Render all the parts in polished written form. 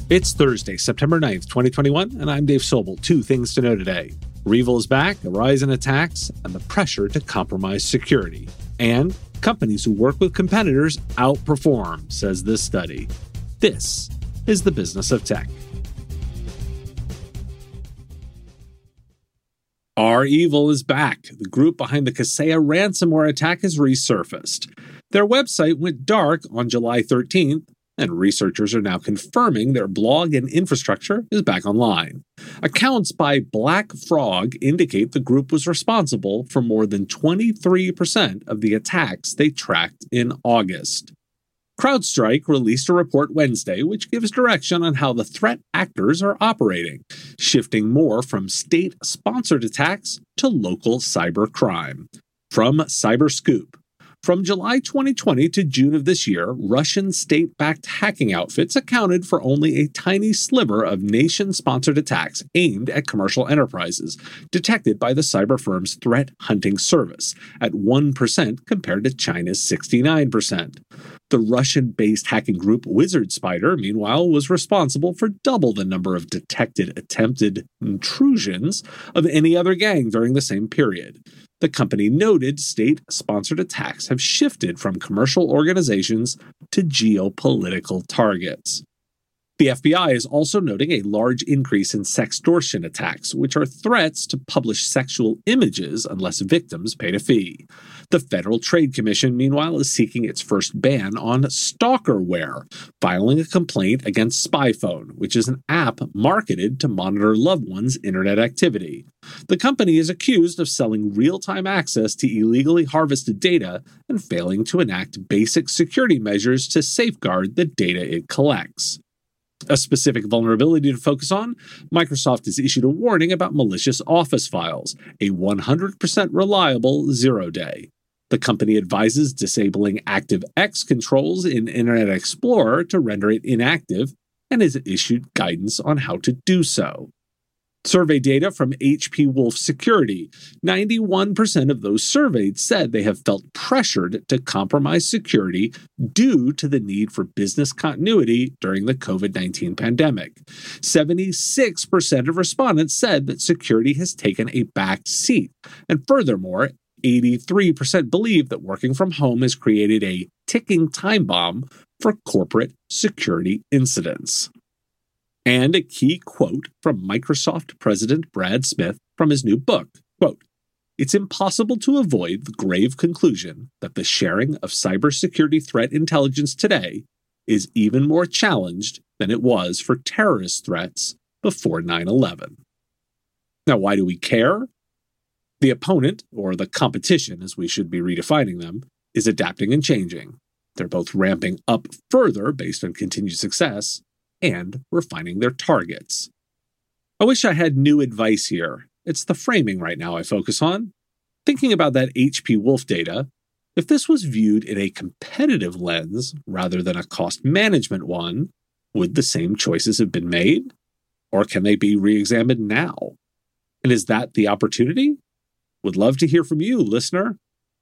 It's Thursday, September 9th, 2021, and I'm Dave Sobel. Two things to know today. REvil is back, a rise in attacks, and the pressure to compromise security. And companies who work with competitors outperform, says this study. This is the business of tech. REvil is back. The group behind the Kaseya ransomware attack has resurfaced. Their website went dark on July 13th, and researchers are now confirming their blog and infrastructure is back online. Accounts by Black Frog indicate the group was responsible for more than 23% of the attacks they tracked in August. CrowdStrike released a report Wednesday which gives direction on how the threat actors are operating, shifting more from state-sponsored attacks to local cybercrime. From CyberScoop. From July 2020 to June of this year, Russian state-backed hacking outfits accounted for only a tiny sliver of nation-sponsored attacks aimed at commercial enterprises, detected by the cyber firm's threat hunting service, at 1% compared to China's 69%. The Russian-based hacking group Wizard Spider, meanwhile, was responsible for double the number of detected attempted intrusions of any other gang during the same period. The company noted state-sponsored attacks have shifted from commercial organizations to geopolitical targets. The FBI is also noting a large increase in sextortion attacks, which are threats to publish sexual images unless victims paid a fee. The Federal Trade Commission, meanwhile, is seeking its first ban on stalkerware, filing a complaint against SpyPhone, which is an app marketed to monitor loved ones' internet activity. The company is accused of selling real-time access to illegally harvested data and failing to enact basic security measures to safeguard the data it collects. A specific vulnerability to focus on, Microsoft has issued a warning about malicious Office files, a 100% reliable zero-day. The company advises disabling ActiveX controls in Internet Explorer to render it inactive and has issued guidance on how to do so. Survey data from HP Wolf Security. 91% of those surveyed said they have felt pressured to compromise security due to the need for business continuity during the COVID-19 pandemic. 76% of respondents said that security has taken a back seat. And furthermore, 83% believe that working from home has created a ticking time bomb for corporate security incidents. And a key quote from Microsoft President Brad Smith from his new book, quote, "It's impossible to avoid the grave conclusion that the sharing of cybersecurity threat intelligence today is even more challenged than it was for terrorist threats before 9/11. Now, why do we care? The opponent, or the competition as we should be redefining them, is adapting and changing. They're both ramping up further based on continued success, and refining their targets. I wish I had new advice here. It's the framing right now I focus on. Thinking about that HP Wolf data, if this was viewed in a competitive lens rather than a cost management one, would the same choices have been made? Or can they be re-examined now? And is that the opportunity? Would love to hear from you, listener.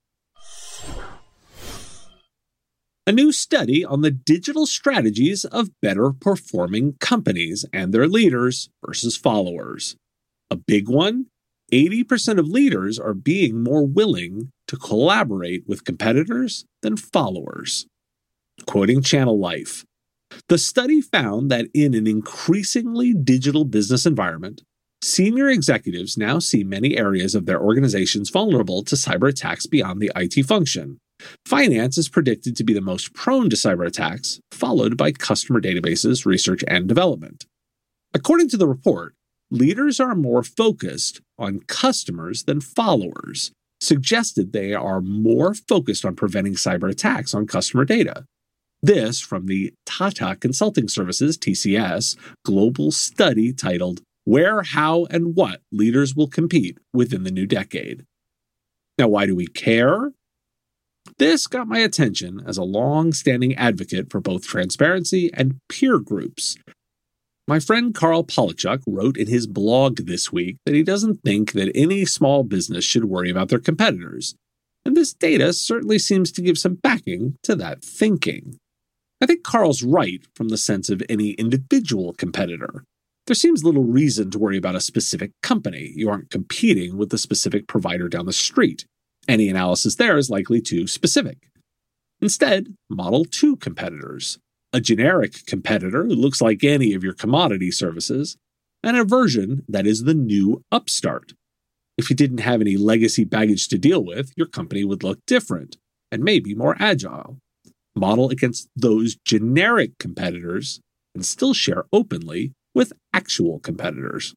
A new study on the digital strategies of better performing companies and their leaders versus followers. A big one, 80% of leaders are being more willing to collaborate with competitors than followers. Quoting Channel Life, the study found that in an increasingly digital business environment, senior executives now see many areas of their organizations vulnerable to cyber attacks beyond the IT function. Finance is predicted to be the most prone to cyber attacks, followed by customer databases, research, and development. According to the report, leaders are more focused on customers than followers, suggested they are more focused on preventing cyber attacks on customer data. This from the Tata Consulting Services, TCS, global study titled Where, How, and What Leaders Will Compete Within the New Decade. Now, why do we care? This got my attention as a long-standing advocate for both transparency and peer groups. My friend Karl Palachuk wrote in his blog this week that he doesn't think that any small business should worry about their competitors, and this data certainly seems to give some backing to that thinking. I think Carl's right from the sense of any individual competitor. There seems little reason to worry about a specific company. You aren't competing with the specific provider down the street. Any analysis there is likely too specific. Instead, model two competitors. A generic competitor who looks like any of your commodity services, and a version that is the new upstart. If you didn't have any legacy baggage to deal with, your company would look different and maybe more agile. Model against those generic competitors and still share openly with actual competitors.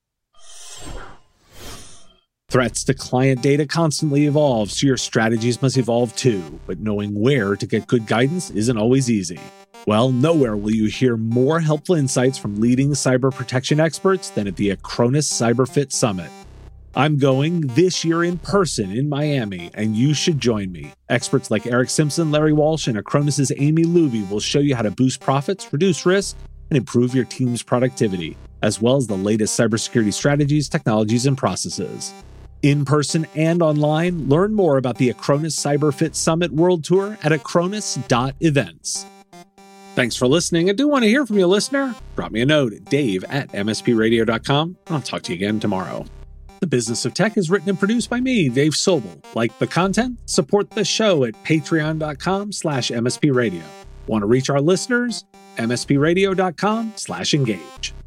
Threats to client data constantly evolve, so your strategies must evolve too, but knowing where to get good guidance isn't always easy. Well, nowhere will you hear more helpful insights from leading cyber protection experts than at the Acronis CyberFit Summit. I'm going this year in person in Miami, and you should join me. Experts like Eric Simpson, Larry Walsh, and Acronis' Amy Luby will show you how to boost profits, reduce risk, and improve your team's productivity, as well as the latest cybersecurity strategies, technologies, and processes. In person and online, learn more about the Acronis CyberFit Summit World Tour at acronis.events. Thanks for listening. I do want to hear from you, listener. Drop me a note at dave@mspradio.com, and I'll talk to you again tomorrow. The Business of Tech is written and produced by me, Dave Sobel. Like the content? Support the show at patreon.com/mspradio. Want to reach our listeners? mspradio.com/engage.